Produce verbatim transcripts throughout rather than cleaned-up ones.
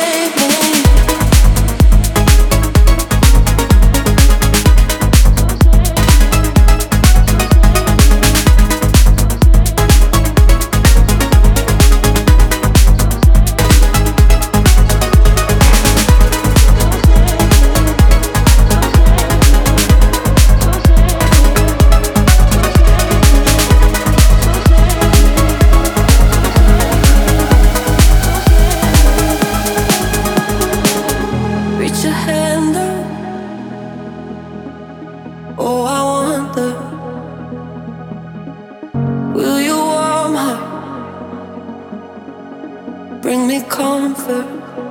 save me. Reach your hand up. Oh, I wonder, will you warm her? Bring me comfort.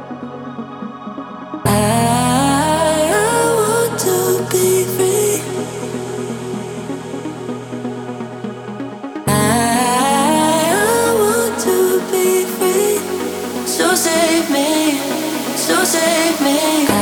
I, I want to be free. I, I want to be free. So save me, so save me.